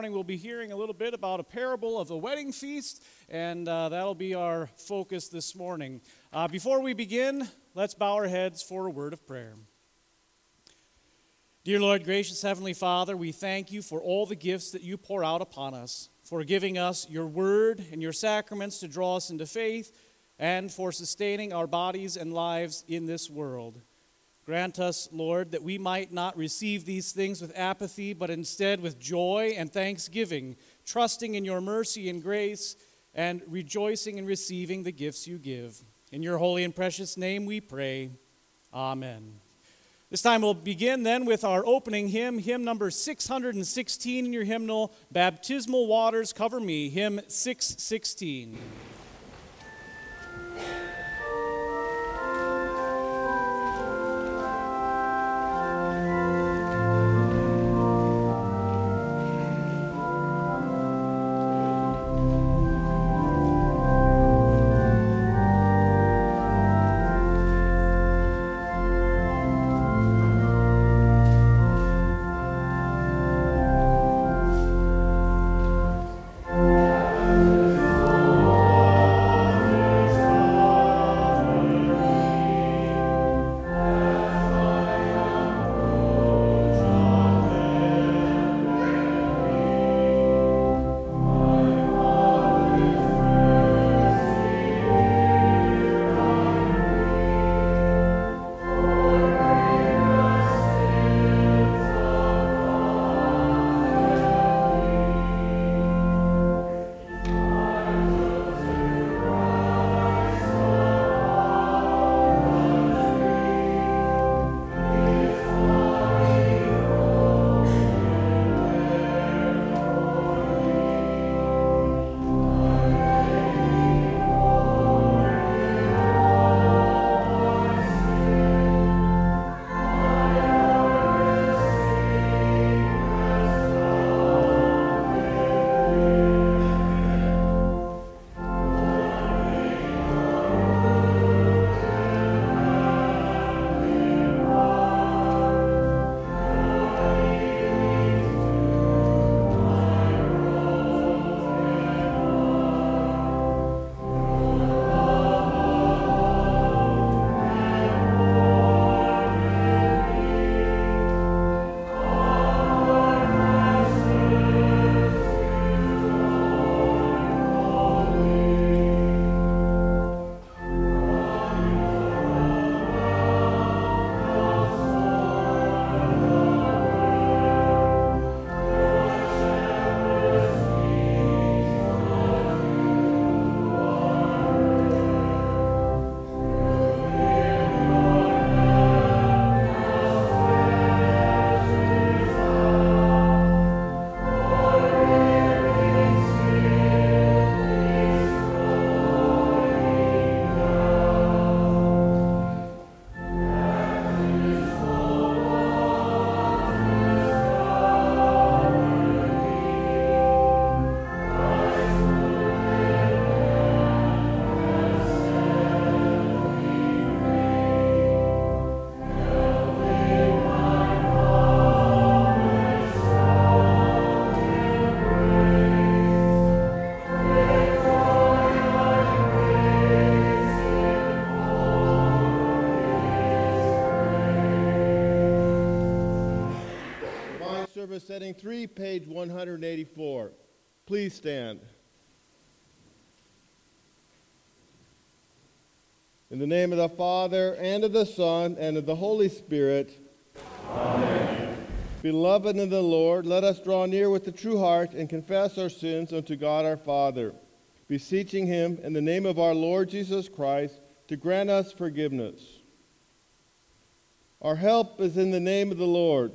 We'll be hearing a little bit about a parable of the wedding feast, and that'll be our focus this morning. Before we begin, let's bow our heads for a word of prayer. Dear Lord, gracious Heavenly Father, we thank you for all the gifts that you pour out upon us, for giving us your word and your sacraments to draw us into faith, and for sustaining our bodies and lives in this world. Grant us, Lord, that we might not receive these things with apathy, but instead with joy and thanksgiving, trusting in your mercy and grace, and rejoicing in receiving the gifts you give. In your holy and precious name we pray. Amen. This time we'll begin then with our opening hymn, hymn number 616 in your hymnal, Baptismal Waters Cover Me, hymn 616. Setting 3, page 184. Please stand. In the name of the Father, and of the Son, and of the Holy Spirit. Amen. Beloved in the Lord, let us draw near with a true heart and confess our sins unto God our Father, beseeching him in the name of our Lord Jesus Christ to grant us forgiveness. Our help is in the name of the Lord.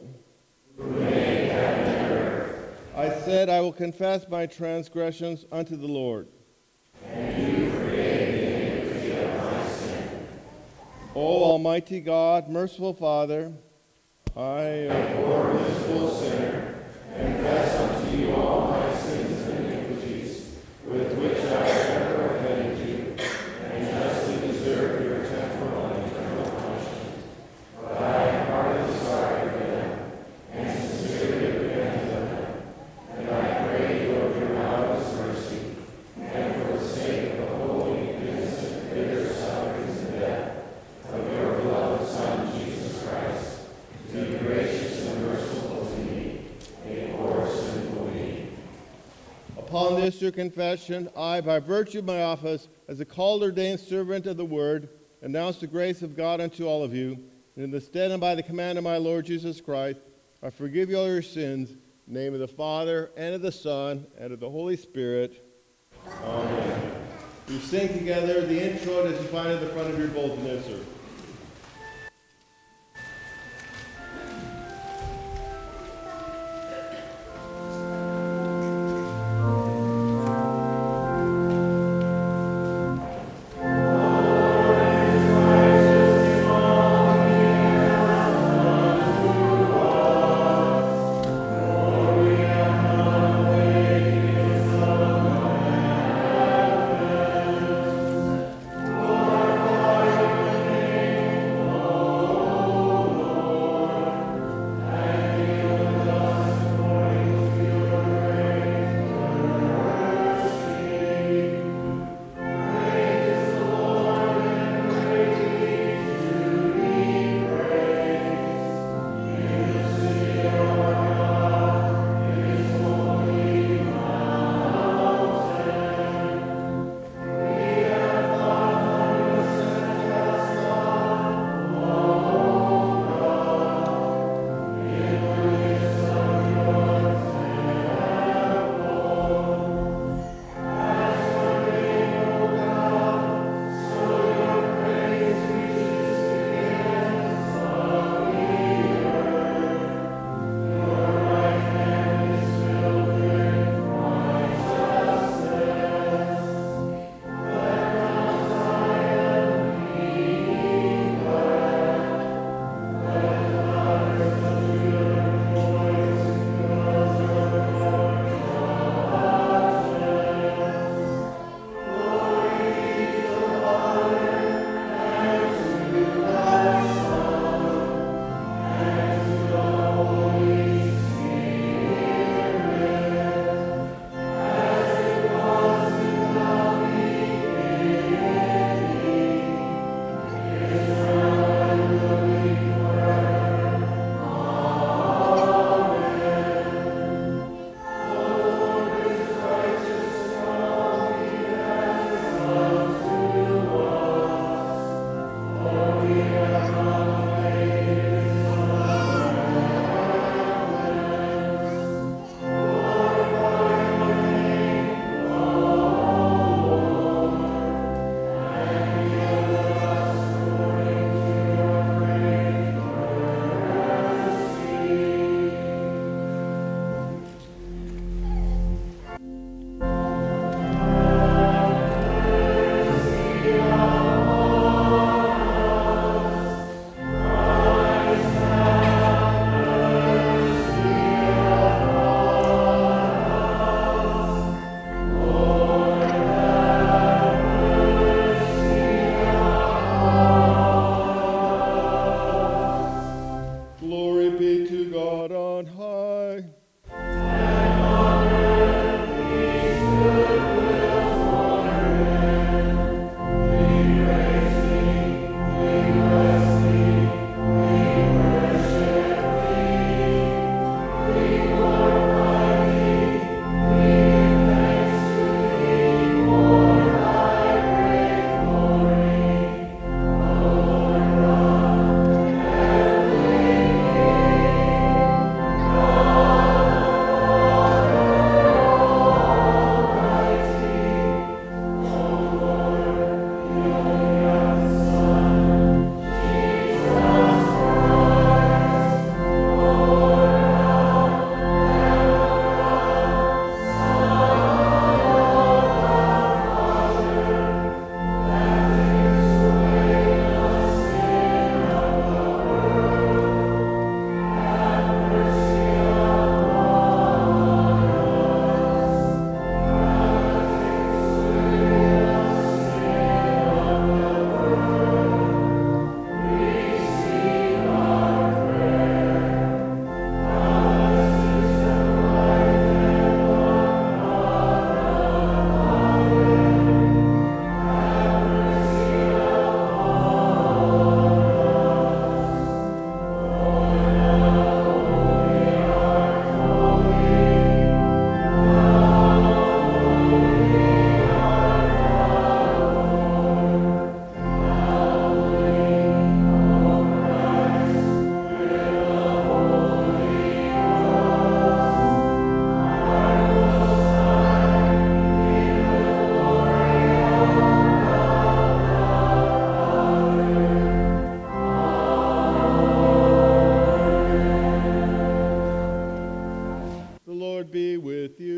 I said, I will confess my transgressions unto the Lord. And you forgave the iniquity of my sin. O Almighty God, merciful Father, I, poor miserable sinner, confess unto you all my sins and iniquities, with which I have ever offended you, and justly deserve your temporal and eternal punishment. But I am heartily sorry for them, and sincerely repent of them, and I Upon this your confession, I, by virtue of my office as a called ordained servant of the word, announce the grace of God unto all of you, and in the stead and by the command of my Lord Jesus Christ, I forgive you all your sins, in the name of the Father, and of the Son, and of the Holy Spirit. Amen. We sing together the intro as you find at the front of your bulletin insert.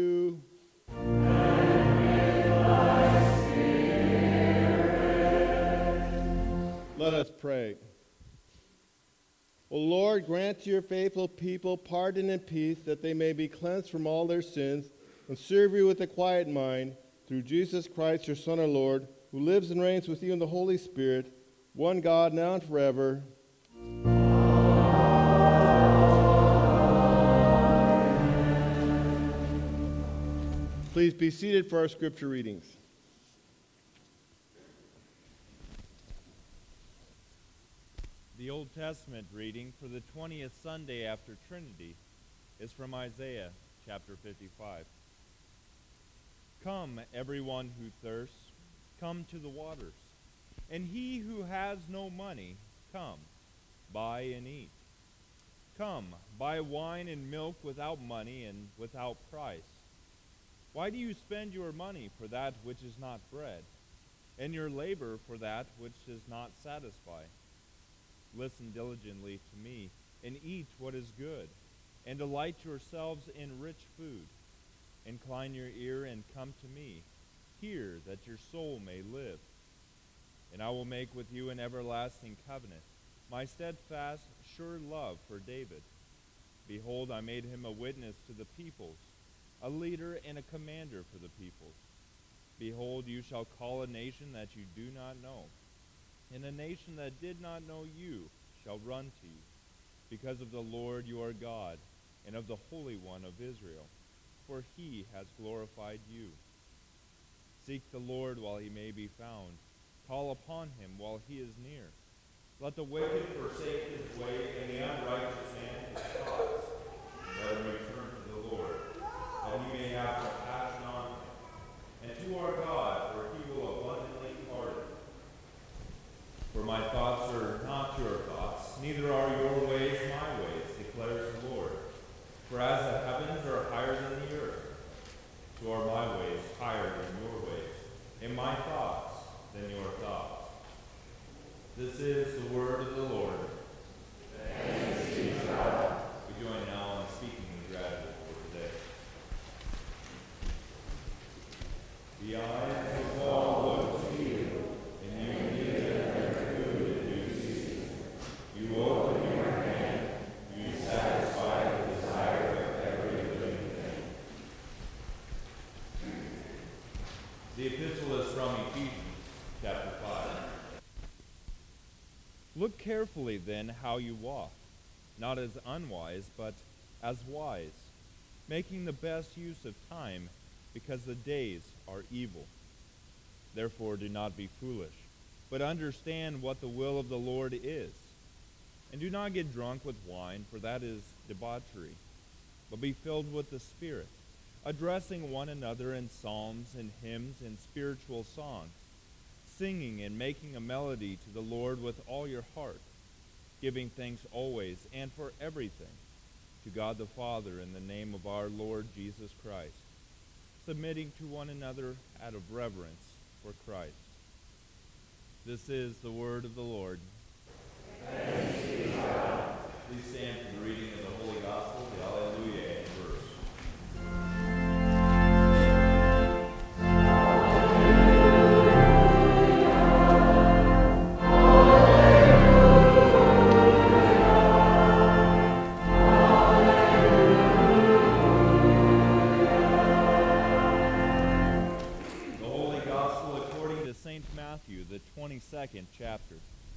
you. Let us pray. O Lord, grant to your faithful people pardon and peace, that they may be cleansed from all their sins and serve you with a quiet mind, through Jesus Christ, your Son, our Lord, who lives and reigns with you in the Holy Spirit, one God, now and forever. Please be seated for our scripture readings. The Old Testament reading for the 20th Sunday after Trinity is from Isaiah chapter 55. Come, everyone who thirsts, come to the waters. And he who has no money, come, buy and eat. Come, buy wine and milk without money and without price. Why do you spend your money for that which is not bread, and your labor for that which does not satisfy? Listen diligently to me, and eat what is good, and delight yourselves in rich food. Incline your ear and come to me. Hear, that your soul may live. And I will make with you an everlasting covenant, my steadfast, sure love for David. Behold, I made him a witness to the peoples, a leader and a commander for the peoples. Behold, you shall call a nation that you do not know, and a nation that did not know you shall run to you, because of the Lord your God, and of the Holy One of Israel, for he has glorified you. Seek the Lord while he may be found. Call upon him while he is near. Let the wicked forsake his way, and the unrighteous man his thoughts. Let him return to the Lord, that he may have compassion on him, and to our God, for he will abundantly pardon. For my thoughts are not your thoughts, neither are your ways my ways, declares the Lord. For as the heavens are higher than the earth, so are my ways higher than your ways, and my thoughts than your thoughts. This is the word of the Lord. Thanks be to God. We join now in speaking the gratitude for today. The eyes of all look to you, and you give them their food in due season. You open your hand, you satisfy the desire of every living thing. The epistle is from Ephesians, chapter 5. Look carefully then how you walk, not as unwise, but as wise, making the best use of time, because the days are evil. Therefore do not be foolish, but understand what the will of the Lord is. And do not get drunk with wine, for that is debauchery, but be filled with the Spirit, addressing one another in psalms and hymns and spiritual songs, singing and making a melody to the Lord with all your heart, giving thanks always and for everything to God the Father in the name of our Lord Jesus Christ, submitting to one another out of reverence for Christ. This is the word of the Lord. Thanks be to God. Please stand for the reading of the Holy Gospel, the Alleluia verse. Matthew, the 22nd chapter.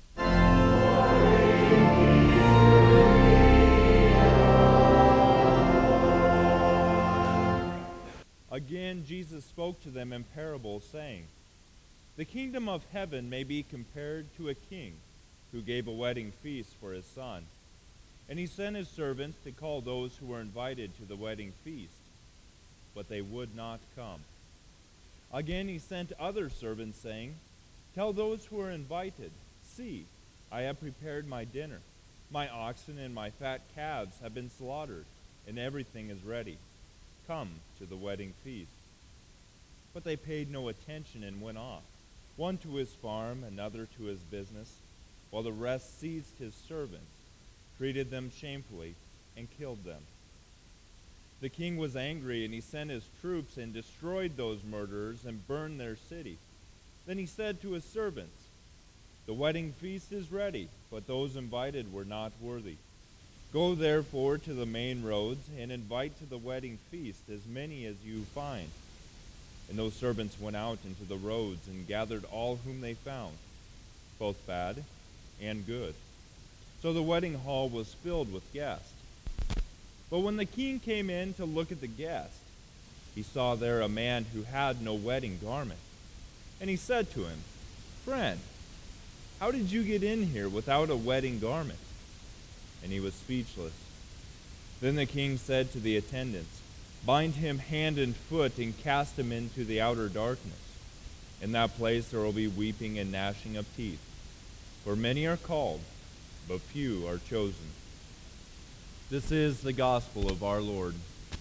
Again, Jesus spoke to them in parables, saying, The kingdom of heaven may be compared to a king who gave a wedding feast for his son. And he sent his servants to call those who were invited to the wedding feast, but they would not come. Again he sent other servants, saying, Tell those who are invited, See, I have prepared my dinner. My oxen and my fat calves have been slaughtered, and everything is ready. Come to the wedding feast. But they paid no attention and went off, one to his farm, another to his business, while the rest seized his servants, treated them shamefully, and killed them. The king was angry, and he sent his troops and destroyed those murderers and burned their city. Then he said to his servants, "The wedding feast is ready, but those invited were not worthy. Go therefore to the main roads and invite to the wedding feast as many as you find." And those servants went out into the roads and gathered all whom they found, both bad and good. So the wedding hall was filled with guests. But when the king came in to look at the guests, he saw there a man who had no wedding garment. And he said to him, "Friend, how did you get in here without a wedding garment?" And he was speechless. Then the king said to the attendants, "Bind him hand and foot and cast him into the outer darkness. In that place there will be weeping and gnashing of teeth. For many are called, but few are chosen." This is the gospel of our Lord.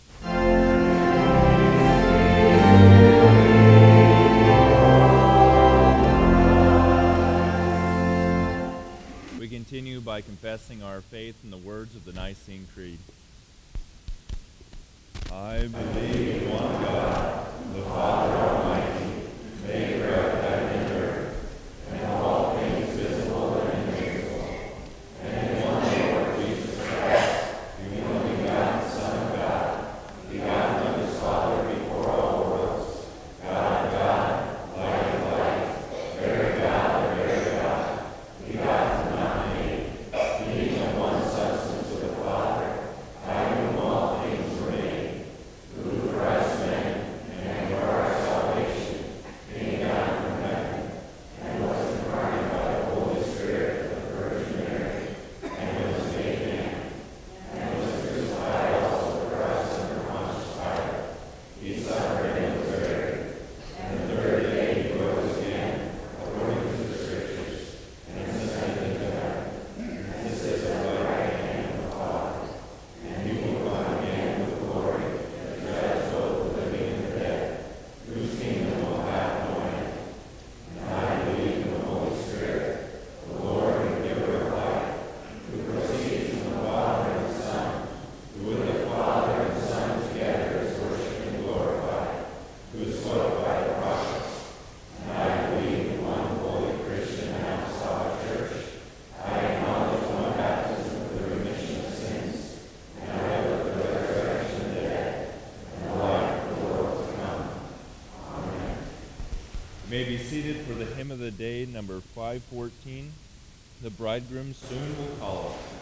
We continue by confessing our faith in the words of the Nicene Creed. I believe in one God, the Father Almighty, maker of heaven and earth, and all things visible and invisible, and in one Lord Jesus Christ, the only begotten Son of God, begotten of his Father before all worlds, God of God, light of light, very God of very God, begotten, not made, being of one substance with the Father, by whom all things were made, who for us men and for our salvation came down from heaven, and was incarnate by the Holy Spirit of the Virgin Mary, and was made man, and was crucified also for us under Pontius Pilate. He suffered and was buried, and the third day he rose again, according to the Scriptures, and ascended into heaven, and sits at the right hand of the Father. And he will come again with glory to judge both the living and the dead, whose kingdom will have no end. And I believe in the Holy Spirit, the Lord and giver of life, who proceeds from the Father and the Son, who with the Father and the Son together is worshipped and glorified, who spoke by the prophets. And I believe in one holy Christian and apostolic church. I acknowledge one baptism for the remission of sins, and I hope for the resurrection of the dead, and the life of the world to come. Amen. You may be seated for the hymn of the day, number 514. The bridegroom soon will call us.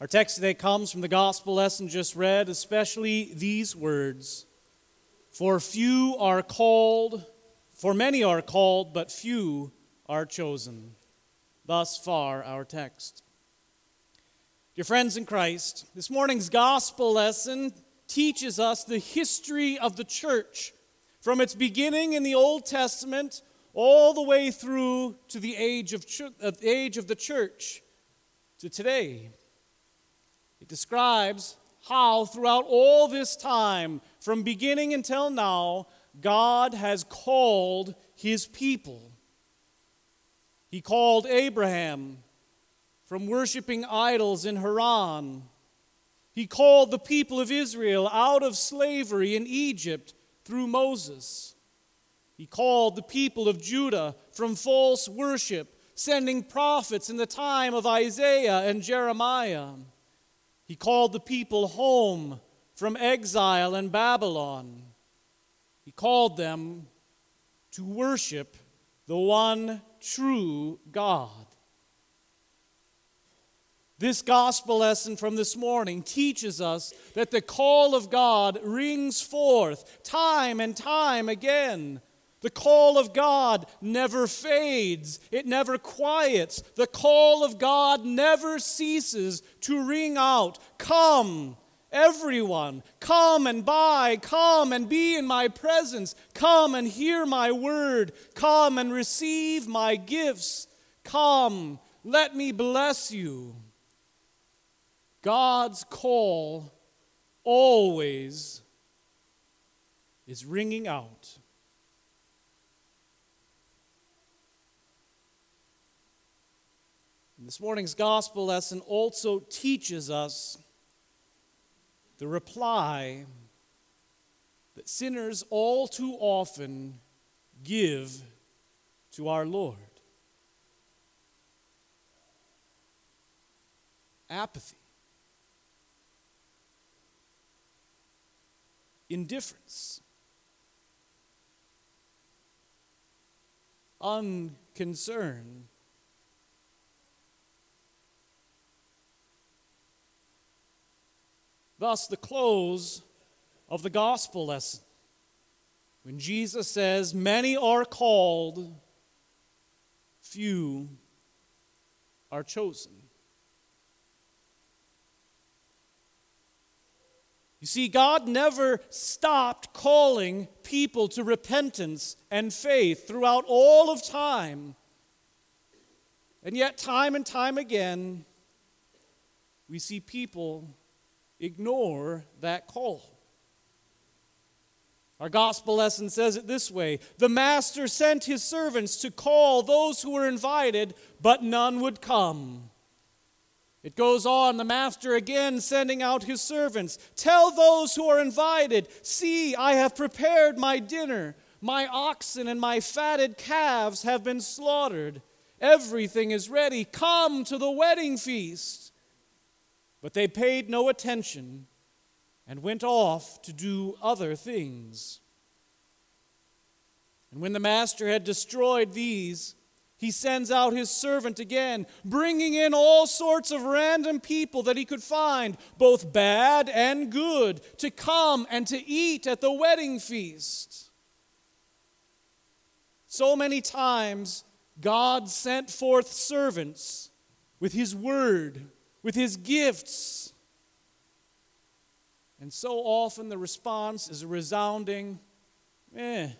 Our text today comes from the gospel lesson just read, especially these words: For many are called, but few are chosen. Thus far, our text. Dear friends in Christ, this morning's gospel lesson teaches us the history of the church, from its beginning in the Old Testament all the way through to the age of the church to today. It describes how throughout all this time, from beginning until now, God has called his people. He called Abraham from worshiping idols in Haran. He called the people of Israel out of slavery in Egypt through Moses. He called the people of Judah from false worship, sending prophets in the time of Isaiah and Jeremiah. He called the people home from exile in Babylon. He called them to worship the one true God. This gospel lesson from this morning teaches us that the call of God rings forth time and time again. The call of God never fades. It never quiets. The call of God never ceases to ring out. Come, everyone, come and buy, come and be in my presence, come and hear my word, come and receive my gifts, come, let me bless you. God's call always is ringing out. And this morning's gospel lesson also teaches us the reply that sinners all too often give to our Lord. Apathy. Indifference. Unconcern. Thus, the close of the gospel lesson, when Jesus says, many are called, few are chosen. You see, God never stopped calling people to repentance and faith throughout all of time. And yet, time and time again, we see people ignore that call. Our gospel lesson says it this way: the master sent his servants to call those who were invited, but none would come. It goes on, the master again sending out his servants. Tell those who are invited, see, I have prepared my dinner. My oxen and my fatted calves have been slaughtered. Everything is ready. Come to the wedding feast. But they paid no attention and went off to do other things. And when the master had destroyed these, he sends out his servant again, bringing in all sorts of random people that he could find, both bad and good, to come and to eat at the wedding feast. So many times, God sent forth servants with his word, with his gifts. And so often the response is a resounding, That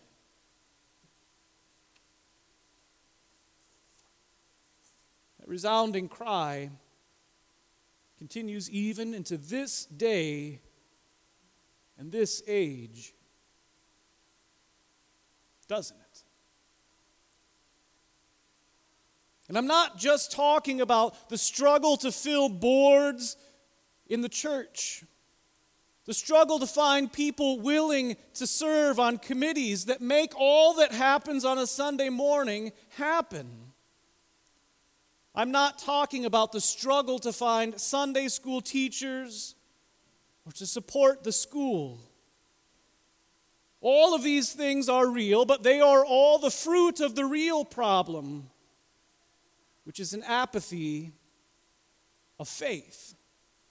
resounding cry continues even into this day and this age, doesn't it? And I'm not just talking about the struggle to fill boards in the church, the struggle to find people willing to serve on committees that make all that happens on a Sunday morning happen. I'm not talking about the struggle to find Sunday school teachers or to support the school. All of these things are real, but they are all the fruit of the real problem, which is an apathy of faith.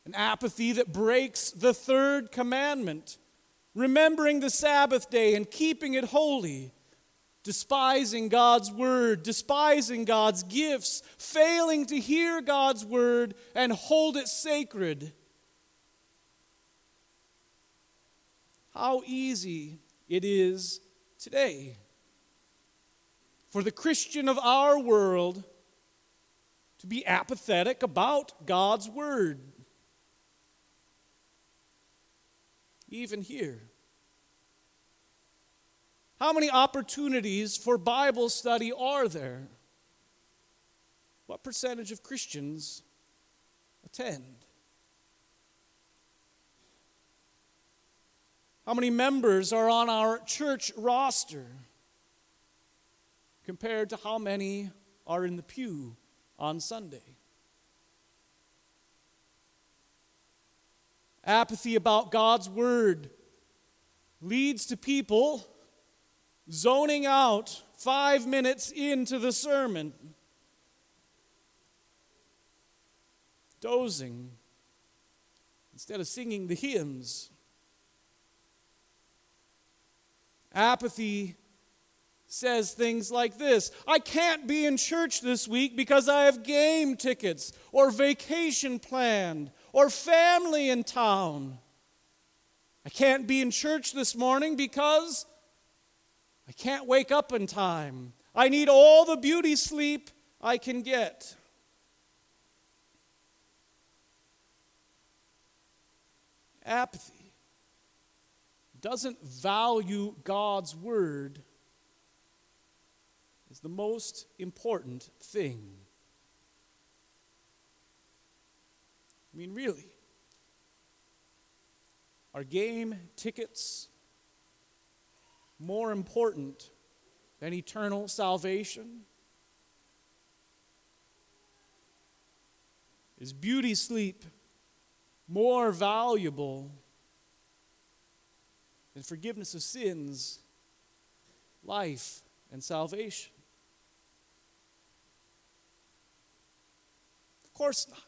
An apathy that breaks the third commandment, remembering the Sabbath day and keeping it holy, despising God's word, despising God's gifts, failing to hear God's word and hold it sacred. How easy it is today for the Christian of our world to be apathetic about God's word. Even here. How many opportunities for Bible study are there? What percentage of Christians attend? How many members are on our church roster compared to how many are in the pew on Sunday? Apathy about God's word leads to people zoning out 5 minutes into the sermon, dozing instead of singing the hymns. Apathy says things like this: I can't be in church this week because I have game tickets or vacation planned or family in town. I can't be in church this morning because I can't wake up in time. I need all the beauty sleep I can get. Apathy doesn't value God's word as the most important thing. I mean, really, are game tickets more important than eternal salvation? Is beauty sleep more valuable than forgiveness of sins, life, and salvation? Of course not.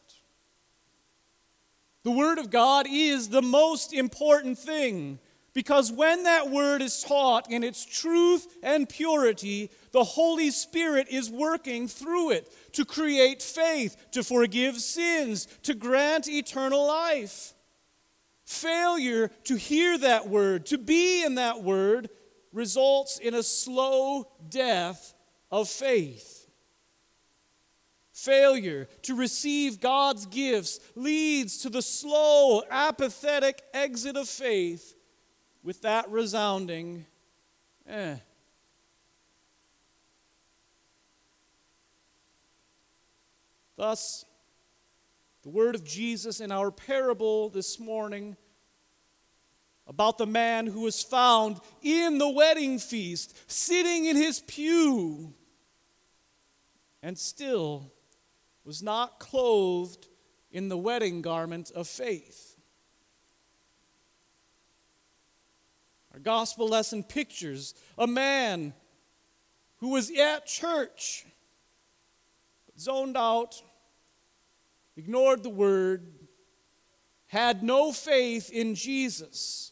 The Word of God is the most important thing, because when that Word is taught in its truth and purity, the Holy Spirit is working through it to create faith, to forgive sins, to grant eternal life. Failure to hear that Word, to be in that Word, results in a slow death of faith. Failure to receive God's gifts leads to the slow, apathetic exit of faith with that resounding, Thus, the word of Jesus in our parable this morning about the man who was found in the wedding feast, sitting in his pew, and still was not clothed in the wedding garment of faith. Our gospel lesson pictures a man who was at church, but zoned out, ignored the word, had no faith in Jesus.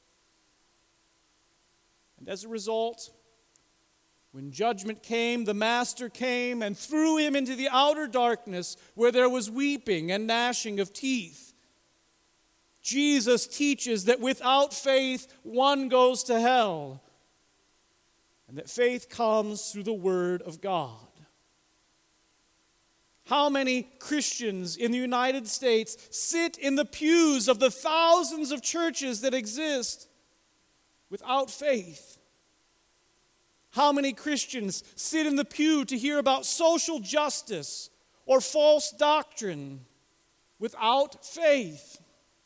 And as a result, when judgment came, the master came and threw him into the outer darkness where there was weeping and gnashing of teeth. Jesus teaches that without faith, one goes to hell, and that faith comes through the Word of God. How many Christians in the United States sit in the pews of the thousands of churches that exist without faith? How many Christians sit in the pew to hear about social justice or false doctrine without faith?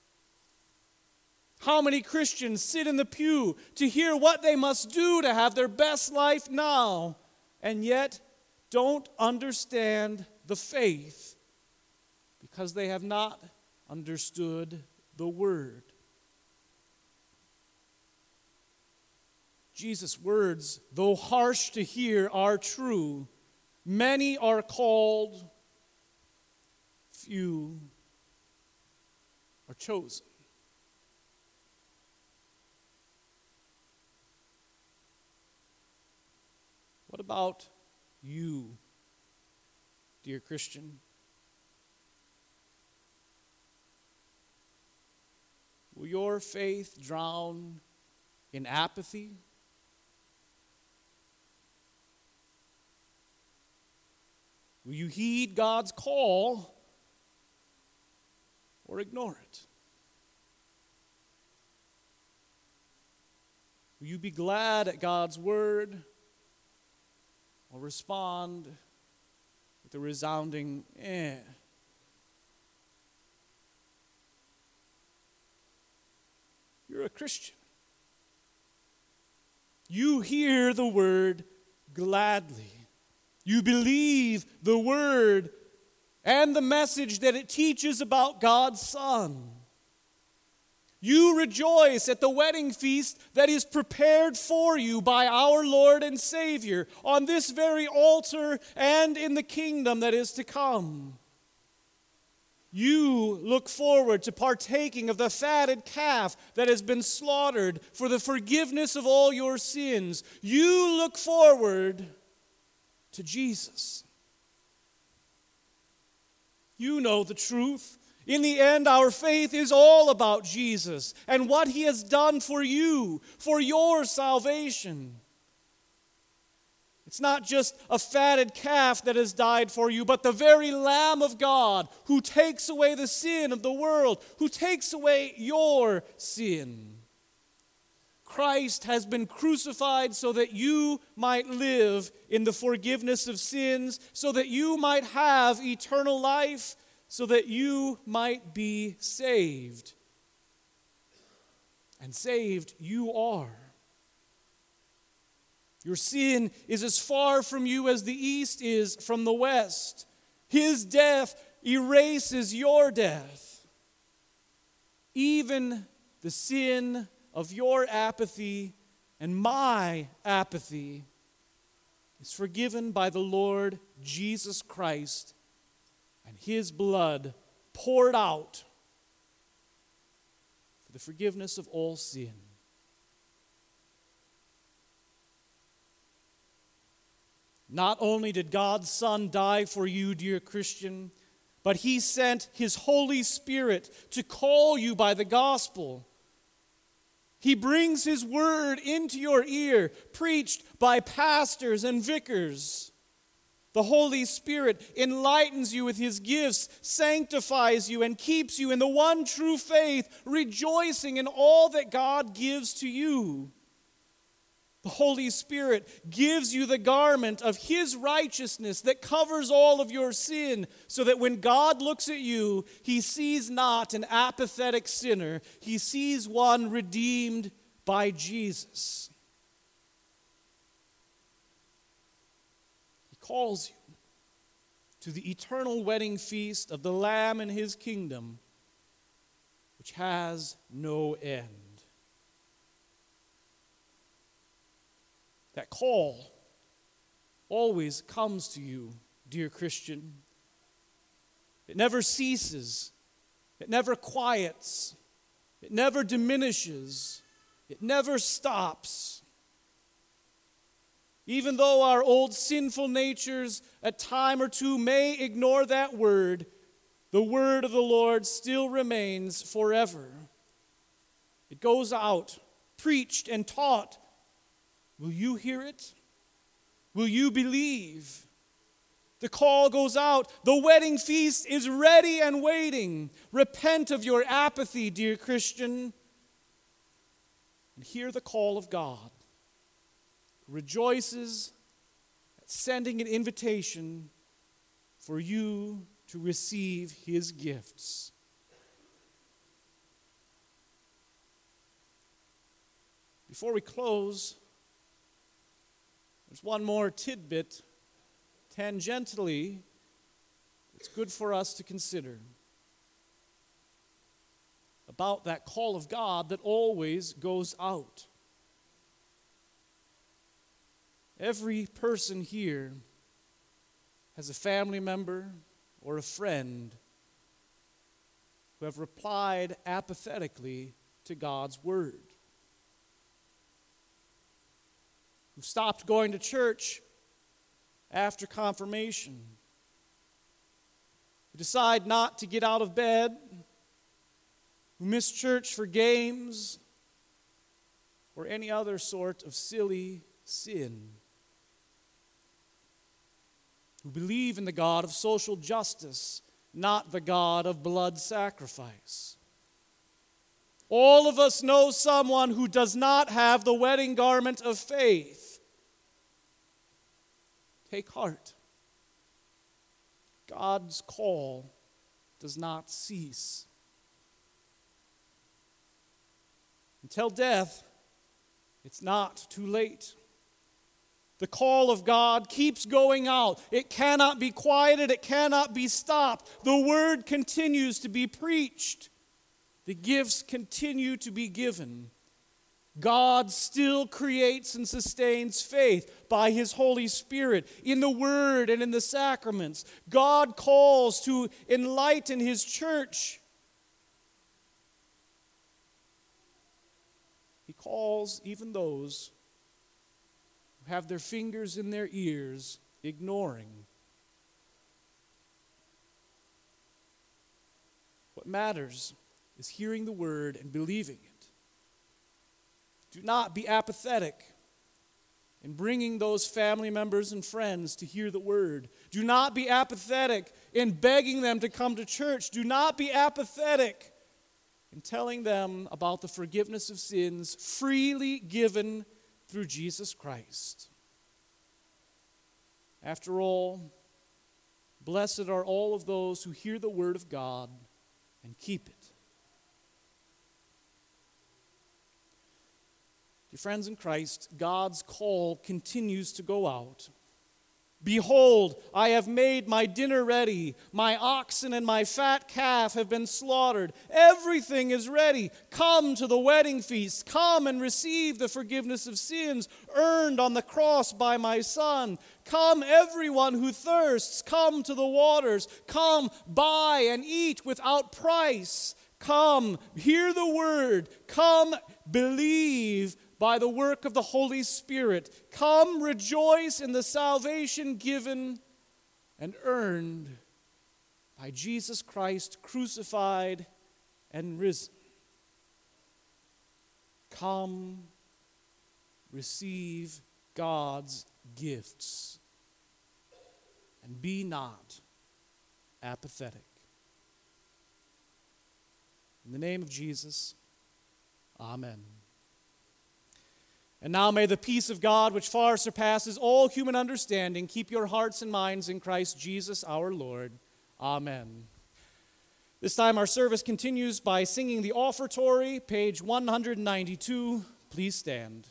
How many Christians sit in the pew to hear what they must do to have their best life now, and yet don't understand the faith because they have not understood the Word? Jesus' words, though harsh to hear, are true. Many are called, few are chosen. What about you, dear Christian? Will your faith drown in apathy? Will you heed God's call or ignore it? Will you be glad at God's word or respond with a resounding eh? You're a Christian. You hear the word gladly. You believe the word and the message that it teaches about God's Son. You rejoice at the wedding feast that is prepared for you by our Lord and Savior on this very altar and in the kingdom that is to come. You look forward to partaking of the fatted calf that has been slaughtered for the forgiveness of all your sins. You look forward to Jesus. You know the truth. In the end, our faith is all about Jesus and what He has done for you, for your salvation. It's not just a fatted calf that has died for you, but the very Lamb of God who takes away the sin of the world, who takes away your sin. Christ has been crucified so that you might live in the forgiveness of sins, so that you might have eternal life, so that you might be saved. And saved you are. Your sin is as far from you as the east is from the west. His death erases your death. Even the sin of your apathy and my apathy is forgiven by the Lord Jesus Christ and His blood poured out for the forgiveness of all sin. Not only did God's Son die for you, dear Christian, but He sent His Holy Spirit to call you by the gospel. He brings His word into your ear, preached by pastors and vicars. The Holy Spirit enlightens you with His gifts, sanctifies you, and keeps you in the one true faith, rejoicing in all that God gives to you. The Holy Spirit gives you the garment of His righteousness that covers all of your sin, so that when God looks at you, He sees not an apathetic sinner. He sees one redeemed by Jesus. He calls you to the eternal wedding feast of the Lamb and His kingdom, which has no end. That call always comes to you, dear Christian. It never ceases. It never quiets. It never diminishes. It never stops. Even though our old sinful natures at time or two may ignore that word, the word of the Lord still remains forever. It goes out, preached and taught. Will you hear it? Will you believe? The call goes out. The wedding feast is ready and waiting. Repent of your apathy, dear Christian, and hear the call of God. Rejoices at sending an invitation for you to receive His gifts. Before we close, there's one more tidbit, tangentially, it's good for us to consider about that call of God that always goes out. Every person here has a family member or a friend who have replied apathetically to God's word, who stopped going to church after confirmation, who decide not to get out of bed, who miss church for games or any other sort of silly sin, who believe in the God of social justice, not the God of blood sacrifice. All of us know someone who does not have the wedding garment of faith. Take heart. God's call does not cease. Until death, it's not too late. The call of God keeps going out. It cannot be quieted. It cannot be stopped. The word continues to be preached. The gifts continue to be given. God still creates and sustains faith by His Holy Spirit in the Word and in the sacraments. God calls to enlighten His church. He calls even those who have their fingers in their ears, ignoring. What matters is hearing the Word and believing it. Do not be apathetic in bringing those family members and friends to hear the Word. Do not be apathetic in begging them to come to church. Do not be apathetic in telling them about the forgiveness of sins freely given through Jesus Christ. After all, blessed are all of those who hear the Word of God and keep it. Dear friends in Christ, God's call continues to go out. Behold, I have made my dinner ready. My oxen and my fat calf have been slaughtered. Everything is ready. Come to the wedding feast. Come and receive the forgiveness of sins earned on the cross by my Son. Come, everyone who thirsts, come to the waters. Come, buy and eat without price. Come, hear the word. Come, believe by the work of the Holy Spirit. Come, rejoice in the salvation given and earned by Jesus Christ crucified and risen. Come, receive God's gifts, and be not apathetic. In the name of Jesus, amen. And now may the peace of God, which far surpasses all human understanding, keep your hearts and minds in Christ Jesus our Lord. Amen. This time our service continues by singing the offertory, page 192. Please stand.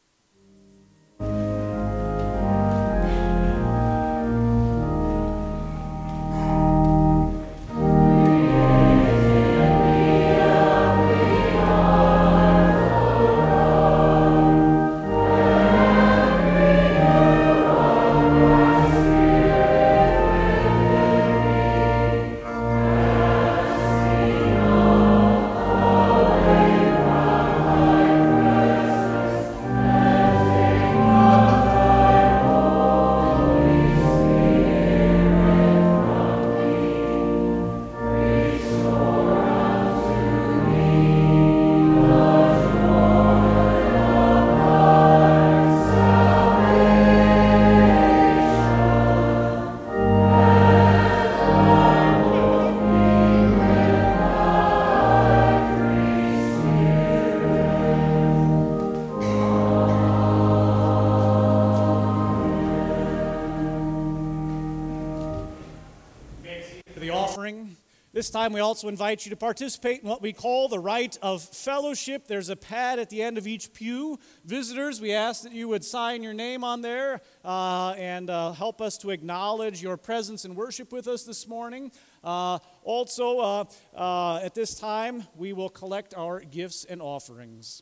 This time we also invite you to participate in what we call the rite of fellowship. There's a pad at the end of each pew. Visitors, we ask that you would sign your name on there and help us to acknowledge your presence and worship with us this morning. Also, at this time, we will collect our gifts and offerings.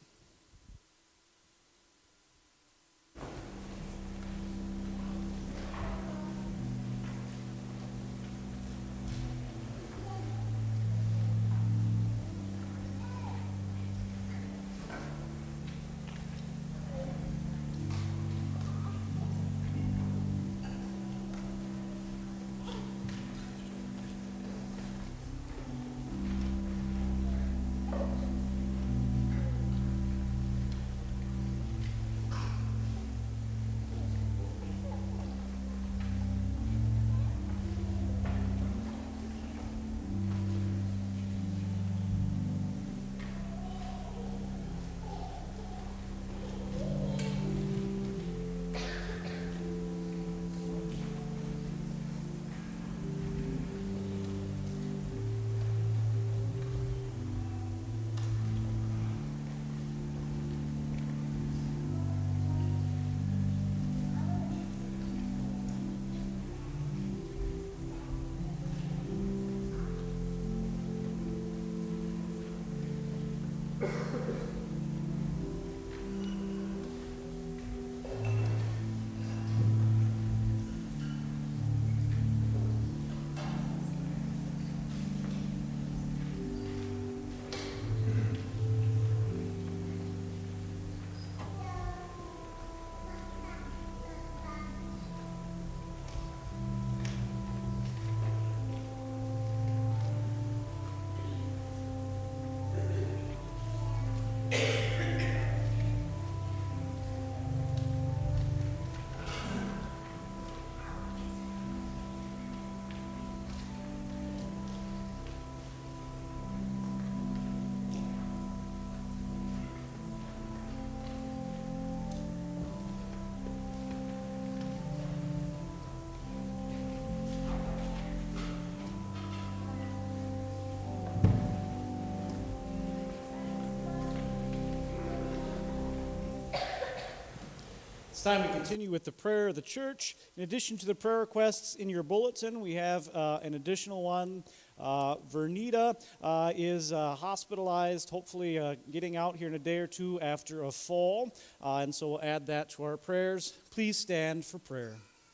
It's time we continue with the prayer of the church. In addition to the prayer requests in your bulletin, we have an additional one. Vernita is hospitalized, hopefully getting out here in a day or two after a fall. And so we'll add that to our prayers. Please stand for prayer.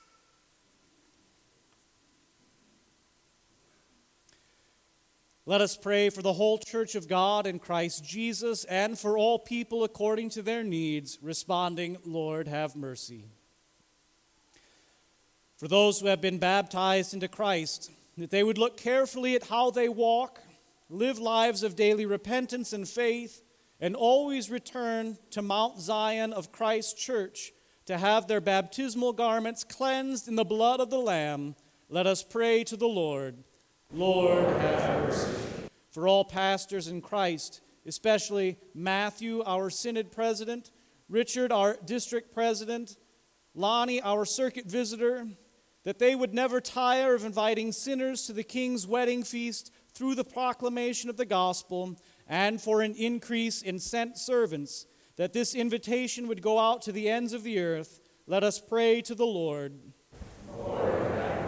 Let us pray for the whole church of God in Christ Jesus and for all people according to their needs, responding, Lord, have mercy. For those who have been baptized into Christ, that they would look carefully at how they walk, live lives of daily repentance and faith, and always return to Mount Zion of Christ's church to have their baptismal garments cleansed in the blood of the Lamb. Let us pray to the Lord. Lord, have mercy. For all pastors in Christ, especially Matthew, our synod president, Richard, our district president, Lonnie, our circuit visitor, that they would never tire of inviting sinners to the King's wedding feast through the proclamation of the gospel, and for an increase in sent servants, that this invitation would go out to the ends of the earth. Let us pray to the Lord. Lord,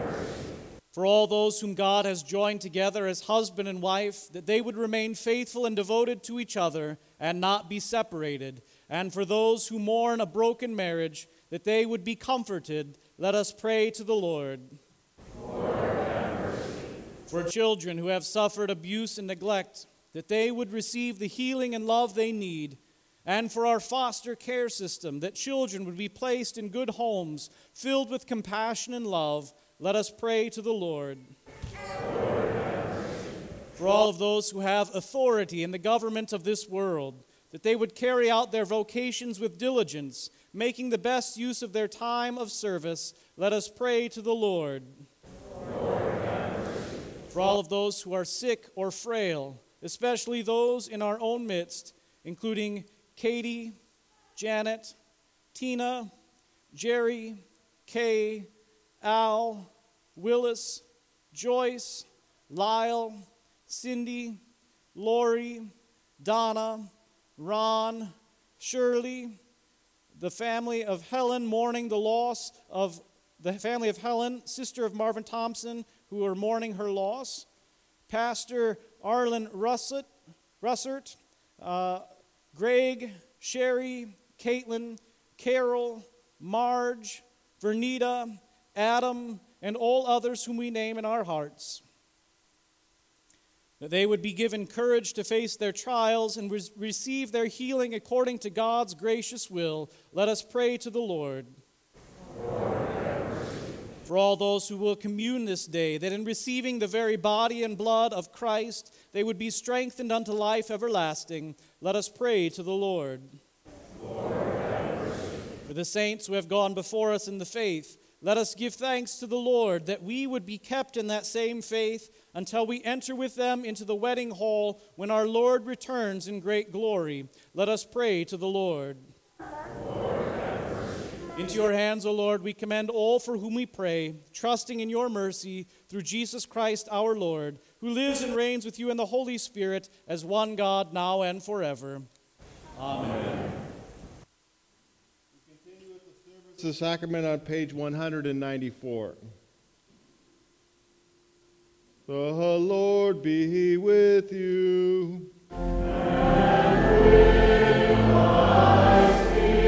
for all those whom God has joined together as husband and wife, that they would remain faithful and devoted to each other and not be separated. And for those who mourn a broken marriage, that they would be comforted. Let us pray to the Lord. Lord, have mercy. For children who have suffered abuse and neglect, that they would receive the healing and love they need. And for our foster care system, that children would be placed in good homes, filled with compassion and love. Let us pray to the Lord. Lord, have mercy. For all of those who have authority in the government of this world, that they would carry out their vocations with diligence, making the best use of their time of service, let us pray to the Lord. Lord, have mercy. For all of those who are sick or frail, especially those in our own midst, including Katie, Janet, Tina, Jerry, Kay, Al, Willis, Joyce, Lyle, Cindy, Lori, Donna, Ron, Shirley, the family of Helen mourning the loss of the family of Helen, sister of Marvin Thompson, who are mourning her loss, Pastor Arlen Russert, Greg, Sherry, Caitlin, Carol, Marge, Vernita, Adam, and all others whom we name in our hearts. That they would be given courage to face their trials and receive their healing according to God's gracious will. Let us pray to the Lord. Lord, have mercy. For all those who will commune this day, that in receiving the very body and blood of Christ, they would be strengthened unto life everlasting. Let us pray to the Lord. Lord, have mercy. For the saints who have gone before us in the faith, let us give thanks to the Lord that we would be kept in that same faith until we enter with them into the wedding hall when our Lord returns in great glory. Let us pray to the Lord. Lord, have mercy. Into your hands, O Lord, we commend all for whom we pray, trusting in your mercy through Jesus Christ our Lord, who lives and reigns with you in the Holy Spirit as one God now and forever. Amen. The sacrament on page 194. The Lord be with you. And with thy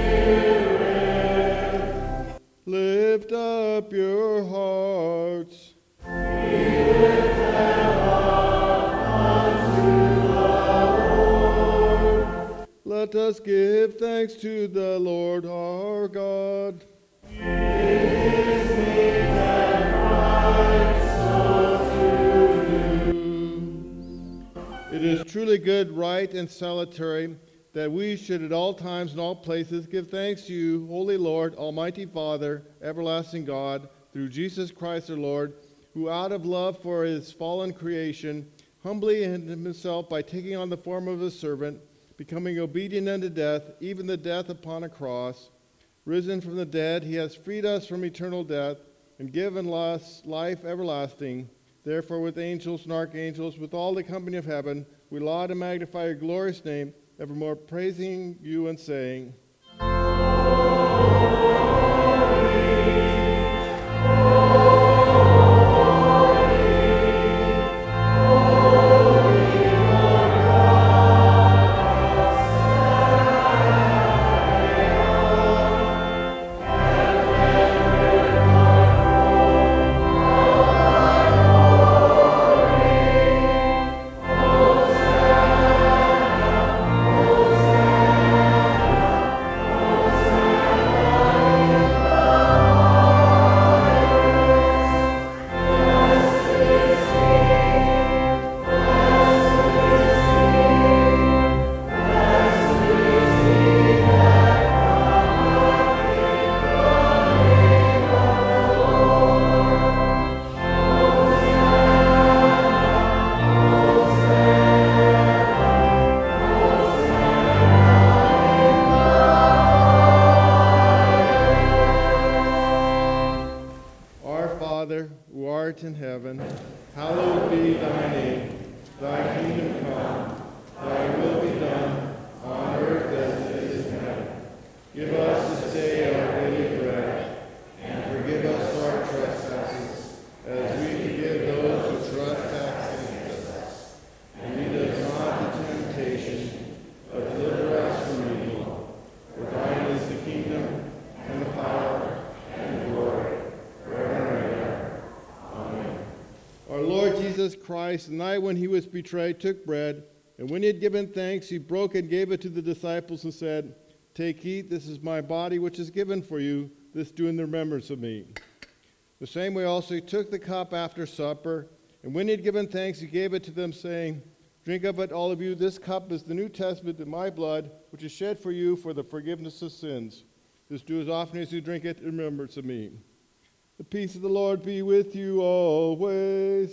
spirit. Lift up your hearts. We lift them up unto the Lord. Let us give thanks to the Lord our God. It is meet and right so to do. It is truly good, right, and salutary that we should at all times and all places give thanks to you, Holy Lord, Almighty Father, everlasting God, through Jesus Christ our Lord, who out of love for his fallen creation humbly hid himself by taking on the form of a servant, becoming obedient unto death, even the death upon a cross. Risen from the dead, he has freed us from eternal death and given us life everlasting. Therefore, with angels and archangels, with all the company of heaven, we laud and magnify your glorious name, evermore praising you and saying, Oh, art in heaven, hallowed be thy name. Thy kingdom come, thy will be done, on earth as it is in heaven. Give us this day our daily bread, and forgive us our trespasses, as we forgive those who trespass against us. And lead us not into temptation, but deliver us from evil. For thine is the kingdom, and the power, and the glory, forever and ever. Amen. Our Lord Jesus Christ, the night when he was betrayed, took bread, and when he had given thanks, he broke and gave it to the disciples and said, Take, eat, this is my body which is given for you. This do in the remembrance of me. The same way also he took the cup after supper, and when he had given thanks, he gave it to them, saying, Drink of it, all of you. This cup is the New Testament in my blood, which is shed for you for the forgiveness of sins. This do as often as you drink it in remembrance of me. The peace of the Lord be with you always.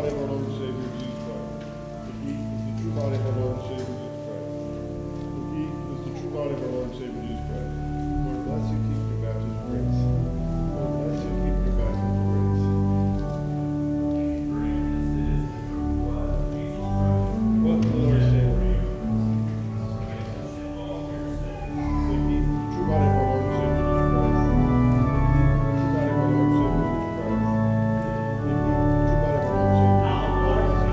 of our Lord and Savior Jesus Christ. For he is the true body of our Lord and Savior Jesus Christ. For he is the true body of our Lord and Savior Jesus Christ. Lord, bless you, keep your baptism grace. Lord, bless you, keep your baptism grace. What the Lord say for you? For he is the true body of our Lord and Savior Jesus Christ. The true body of our Lord and Savior Jesus Christ. The true body of our Lord and Savior Jesus Christ.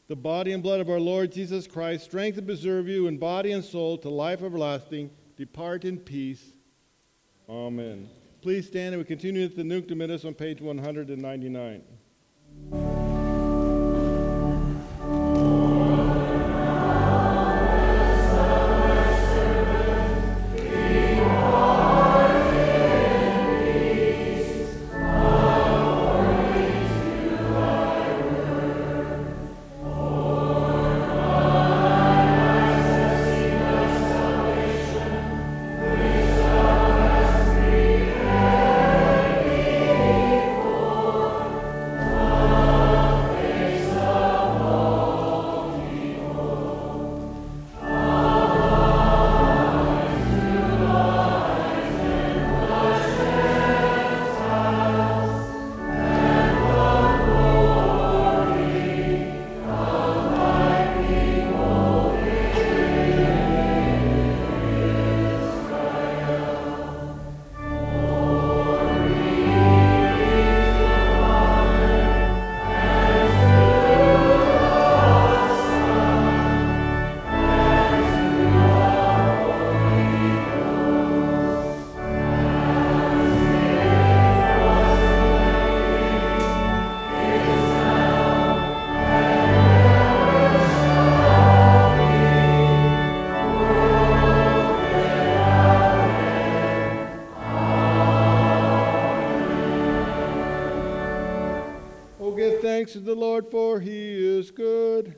the body and blood of our Lord Jesus Christ strengthen and preserve you in body and soul to life everlasting. Depart in peace. Amen. Please stand and we continue with the Nunc Dimittis on page 199. Give thanks to the Lord, for he is good.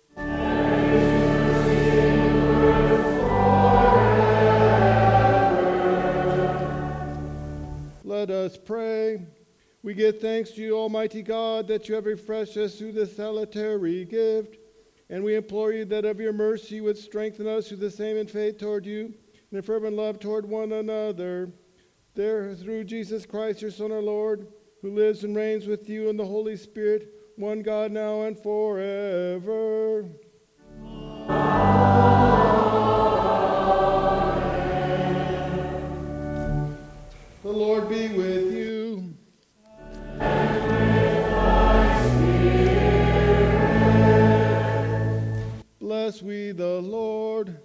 Let us pray. We give thanks to you, Almighty God, that you have refreshed us through this salutary gift. And we implore you that of your mercy you would strengthen us through the same in faith toward you and in fervent love toward one another. There, through Jesus Christ, your Son, our Lord, who lives and reigns with you in the Holy Spirit, one God now and forever. Amen. The Lord be with you. And with thy spirit. Bless we the Lord.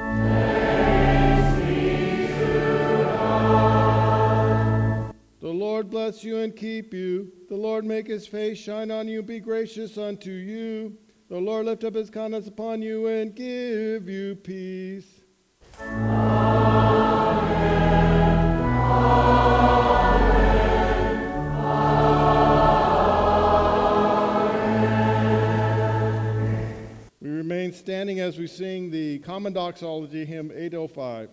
The Lord bless you and keep you. The Lord make his face shine on you and be gracious unto you. The Lord lift up his countenance upon you and give you peace. Amen. Amen. We remain standing as we sing the Common Doxology, hymn 805.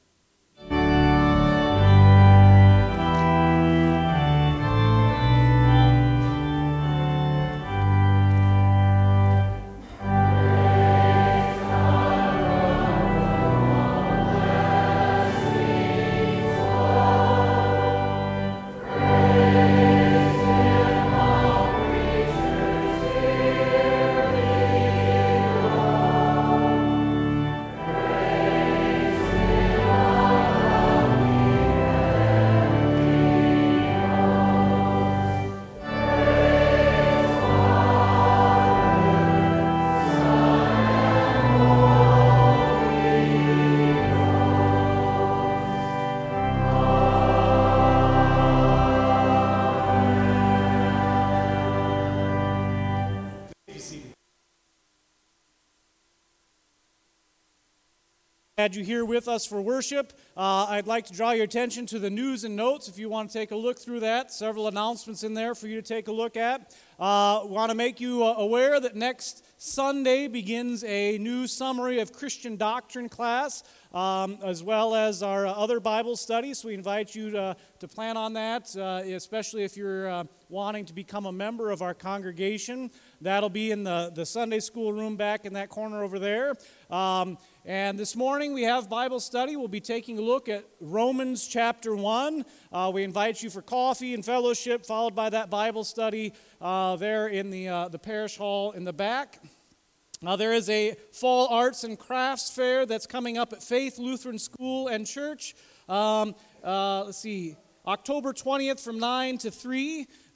Glad you're here with us for worship. I'd like to draw your attention to the news and notes if you want to take a look through that. Several announcements in there for you to take a look at. Want to make you aware that next Sunday begins a new summary of Christian doctrine class, as well as our other Bible studies. So we invite you to plan on that, especially if you're wanting to become a member of our congregation. That'll be in the Sunday school room back in that corner over there. And this morning we have Bible study. We'll be taking a look at Romans chapter 1. We invite you for coffee and fellowship, followed by that Bible study there in the parish hall in the back. There is a fall arts and crafts fair that's coming up at Faith Lutheran School and Church. Let's see, October 20th from 9 to 3.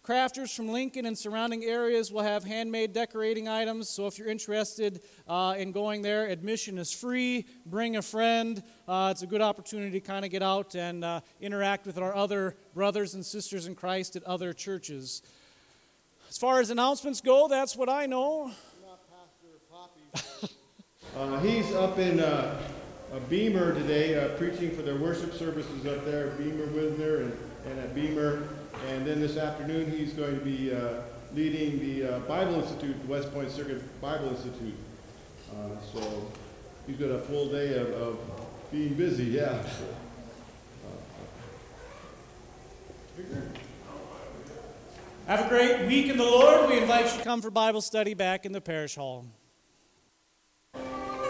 crafters from Lincoln and surrounding areas will have handmade decorating items. So if you're interested in going there, admission is free. Bring a friend. It's a good opportunity to kind of get out and interact with our other brothers and sisters in Christ at other churches. As far as announcements go, that's what I know. He's up in Beamer today, preaching for their worship services up there, Beamer, Wisner, and at Beamer. And then this afternoon, he's going to be leading the Bible Institute, the West Point Circuit Bible Institute. So he's got a full day of being busy, yeah. Have a great week in the Lord. We invite you to come for Bible study back in the parish hall.